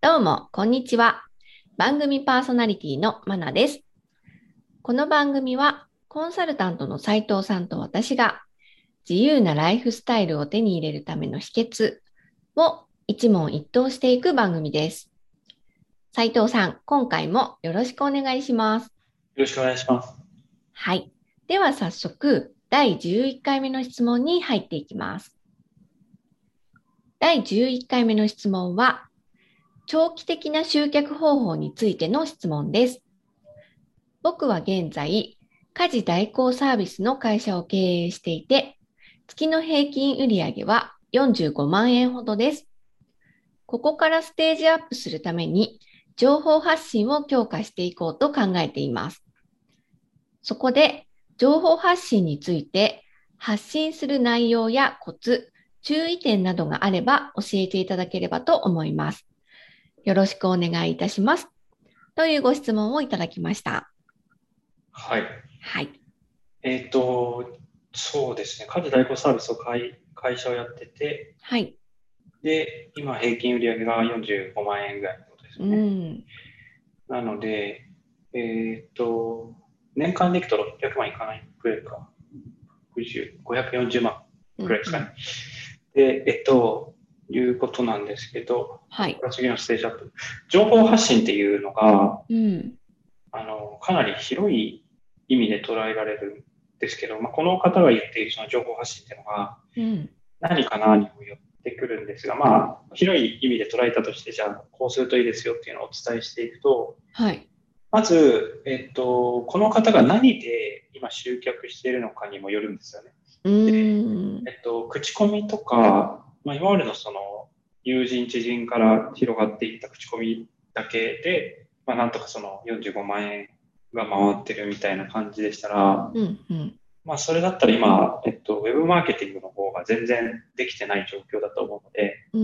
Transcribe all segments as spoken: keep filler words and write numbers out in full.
どうも、こんにちは。番組パーソナリティのマナです。この番組は、コンサルタントの斉藤さんと私が、自由なライフスタイルを手に入れるための秘訣を一問一答していく番組です。斉藤さん、今回もよろしくお願いします。よろしくお願いします。 はい。では早速、だいじゅういっかいめの質問に入っていきます。だいじゅういっかいめの質問は、長期的な集客方法についての質問です。僕は現在、家事代行サービスの会社を経営していて、月の平均売上はよんじゅうごまんえんほどです。ここからステージアップするために、情報発信を強化していこうと考えています。そこで、情報発信について、発信する内容やコツ、注意点などがあれば教えていただければと思います。よろしくお願いいたします。というご質問をいただきました。 はい。 はい。 えっと、そうですね。家事代行サービスを会会社をやってて、 はい。 で、今平均売上がよんじゅうごまん円ぐらいのことですうよね。 ん。 なので、えっと、年間でいくとろっぴゃくまんいかないくらいか。ごじゅう、ごひゃくよんじゅうまんくらいですかね。 うんうん。 で、えっと、いうことなんですけど、 はい。 ここから次のステージアップ。情報発信っていうのが、 うん。 あの、かなり広い意味で捉えられるんですけど、まあ、この方が言っているその情報発信っていうのがうん。 何かなにもよってくるんですが、まあ、広い意味で捉えたとして、じゃあ、こうするといいですよっていうのをお伝えしていくと、 はい。 まず、えっと、この方が何で今集客しているのかにもよるんですよね。 うで、 ーん。 えっと、口コミとか、まあ、今までのその、友人、知人から広がっていった口コミだけで、まあ、なんとかそのよんじゅうごまん円が回ってるみたいな感じでしたら、 うん。うん。 まあ、それだったら今、えっと、ウェブマーケティングの方が全然できてない状況だと思うので、 うん。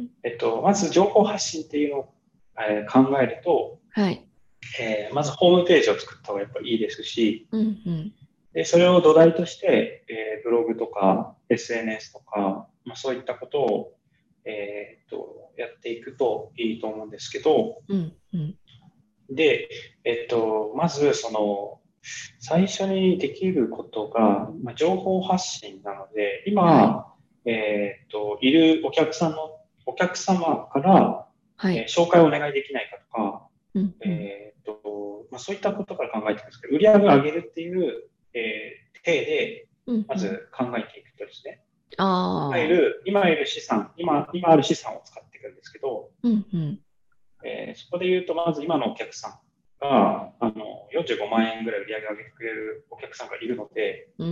えっと、まず情報発信っていうのを、えー考えると、 はい。 えーまずホームページを作った方がやっぱいいですし、 うん。うん。 で、それを土台として、えーブログとか エスエヌエス とか、まあ、そういったことを、えーっと、やっていくといいと思うんですけど、 うん。うん。 で、えっと、まず、その、最初にできることが、まあ、情報発信なので、 はい。 今、えっと、いるお客さんの、お客様から、えーはい。 紹介をお願いできないかとか、 うん。うん。 えっと、まあ、そういったことから考えていくんですけど、売り上げを上げるっていう、えー、体で、 うん。 まうん。 ず考えていくとですね、今いああ。 る、今いる資産、今、今ある資産を使っていくんですけど、 うん。うん。 えーそこで言うと、まず今のお客さんが、あの、よんじゅうごまん円ぐらい売り上げを上げてくれるお客さんがいるので、 うん。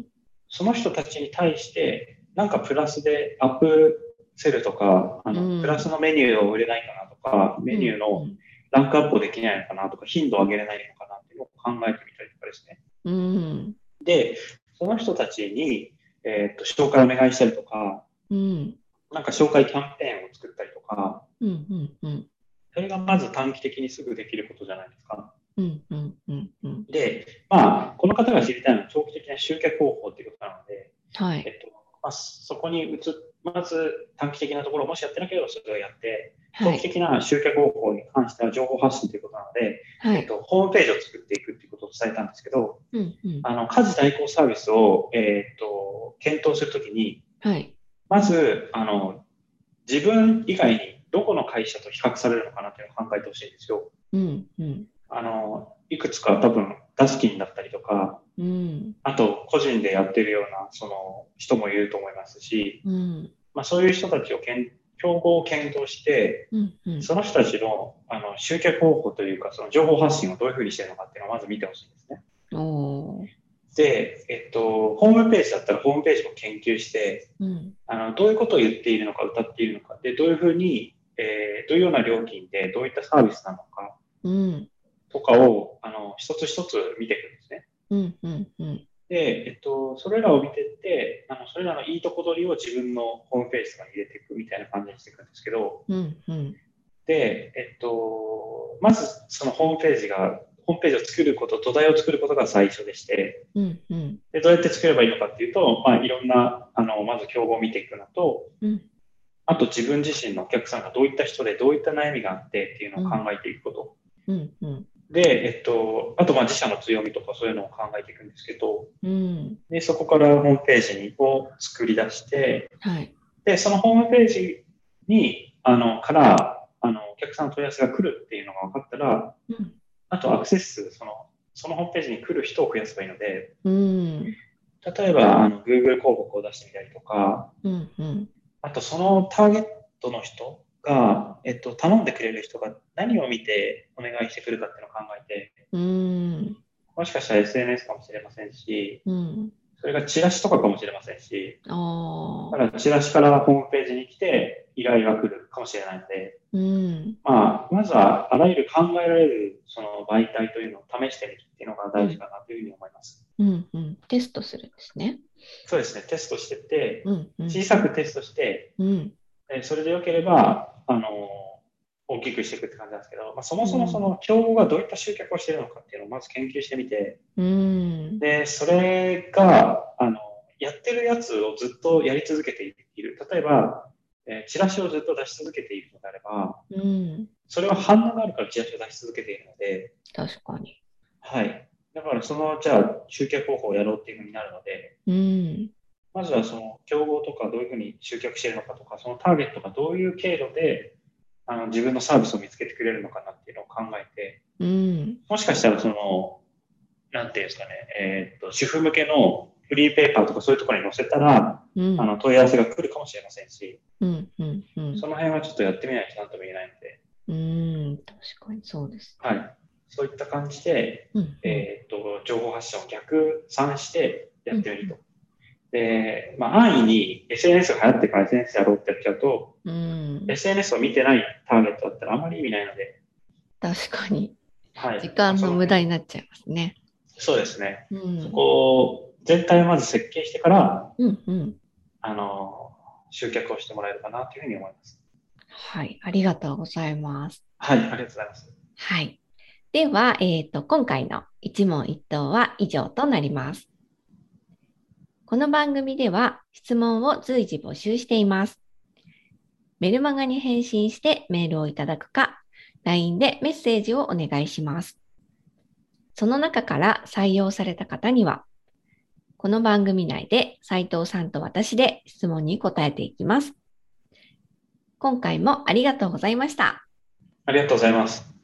その人たちに対して、なんかプラスでアップセルとか、あうの、プラスん。 のメニューを売れないかなとか、メうん。 ニューのランクアップをできないのかなとか、頻度を上げれないのかなっていうのを考えてみたりとかですね。 うん。 で、その人たちに、えーっと、紹介をお願いしたりとか、 うん。 なんか紹介キャンペーンを作ったりとか、 うん。うん。 それがまず短期的にすぐできることじゃないですか。 うん。うん。うん。うん。 で、まあ、この方が知りたいのは長期的な集客方法ということなので、 はい。 えっと、まあ、そこに移まず短期的なところをもしやってなければそれをやって、長期はい。 的な集客方法に関しては情報発信ということなので、 はい。 えっと、ホームページを作っていくということを伝えたんですけど、 うん。うん。 あの、家事代行サービスを、えっと、検討するときに、 はい。 まず、あの、自分以外にどこの会社と比較されるのかなというのを考えてほしいんですよ。 うん。うん。 あの、いくつか多分、ダスキンだったりとか、 うん。 あと、個人でやってるような、その、人もいると思いますし、 うん。 まあ、そういう人たちをけん、競合を検討して、 うん。うん。 その人たちの、あの、集客方法というか、その情報発信をどういうふうにしてるのかっていうのをまず見てほしいんですね。 おー。 で、えっと、ホームページだったらホームページも研究して、 うん。 あの、どういうことを言っているのか、歌っているのか、で、どういうふうに、えーどういうような料金で、どういったサービスなのか、 うん。 とかを、あの、一つ一つ見ていくんですね。 うん。うん。うん。 で、えっと、それらを見てって、あの、それらのいいとこ取りを自分のホームページとかに入れていくみたいな感じにしていくんですけど、 うん。うん。 で、えっと、まずそのホームページが、ホームページを作ること、土台を作ることが最初でして、 うん。うん。 で、どうやって作ればいいのかっていうと、まあ、いろんな、あの、まず競合を見ていくのと、 うん。 あと自分自身のお客さんがどういった人でどういった悩みがあってっていうのを考えていくこと。 うんうん、 で、えっと、あとまあ自社の強みとかそういうのを考えていくんですけど、 うん、 で、そこからホームページを作り出して、 はい。 で、そのホームページに、あの、から、あの、お客さんの問い合わせが来るっていうのが分かったら、 うん、 あとアクセス数、その、そのホームページに来る人を増やせばいいので、 うん、 例えば、あの、Google 広告を出してみたりとか、 うん、うん、 あとそのターゲットの人が、えっと、頼んでくれる人が何を見てお願いしてくるかっていうのを考えて、 うん、 もしかしたら エスエヌエス かもしれませんし、 うん、 それがチラシとかかもしれませんし、 ああ、 だからチラシからホームページに来て依頼が来るかもしれないので、 うん、 まあ、まずはあらゆる考えられるその媒体というのを試してみるっていうのがうん、 大事かなというふうに思います。 うん、うん、テストするんですね。 そうですね、テストしてって、 うん、うん、 小さくテストして、 うん、 えそれで良ければ、あの、大きくしていくって感じなんですけど、まあ、そもそもそうん、 の競合がどういった集客をしているのかっていうのをまず研究してみて、 うん、 で、それが、あの、やってるやつをずっとやり続けている。例えば、えーチラシをずっと出し続けているのであれば、 うん、 それは反応があるからチラシを出し続けているので、 確かに。 はい。だからその、じゃあ、集客方法をやろうっていうふうになるので、 うん、 まずはその、競合とかどういうふうに集客しているのかとか、そのターゲットがどういう経路で、あの、自分のサービスを見つけてくれるのかなっていうのを考えて、 うん、 もしかしたらその、なんていうんですかね、えーっと、主婦向けのフリーペーパーとかそういうところに載せたら、 うん、 あの、問い合わせが来るかもしれませんし、 うん、うん、うん、 その辺はちょっとやってみないとなんとも言えないので、 うん、確かにそうですね。 はい。そういった感じで、 うん、うん、 えーっと、情報発信を逆算してやうん、 ってみると。で、まあ、安易に エスエヌエス が流行ってから エスエヌエス やろうってやっちゃうと、 うん、 エスエヌエス を見てないターゲットだったらあまり意味ないので、 確かに。 はい。 時まあ、 間の無駄その辺、 になっちゃいますね。 そうですね。そうん、 こを全体をまず設計してから、 うん、うん。 あの、集客をしてもらえるかなというふうに思います。 はい、ありがとうございます。 はい、ありがとうございます。 はい。では、えっと、今回の一問一答は以上となります。この番組では質問を随時募集しています。メルマガに返信してメールをいただくか、ライン でメッセージをお願いします。その中から採用された方には、この番組内で斉藤さんと私で質問に答えていきます。今回もありがとうございました。 ありがとうございます。